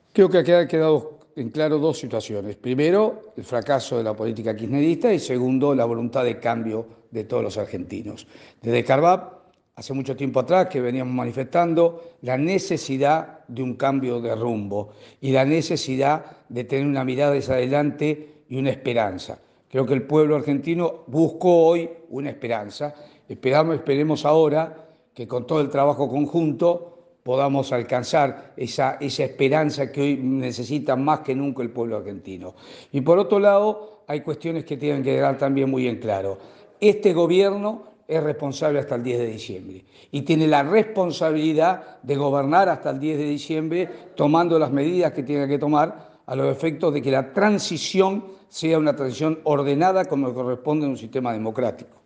Creo que ha quedado en claro dos situaciones. Primero, el fracaso de la política kirchnerista y segundo, la voluntad de cambio de todos los argentinos. Desde Carvap, hace mucho tiempo atrás que veníamos manifestando la necesidad de un cambio de rumbo y la necesidad de tener una mirada hacia adelante y una esperanza. Creo que el pueblo argentino buscó hoy una esperanza. Esperemos ahora que con todo el trabajo conjunto podamos alcanzar esa esperanza que hoy necesita más que nunca el pueblo argentino. Y por otro lado, hay cuestiones que tienen que quedar también muy en claro. Este gobierno es responsable hasta el 10 de diciembre y tiene la responsabilidad de gobernar hasta el 10 de diciembre tomando las medidas que tiene que tomar a los efectos de que la transición sea una transición ordenada como corresponde en un sistema democrático.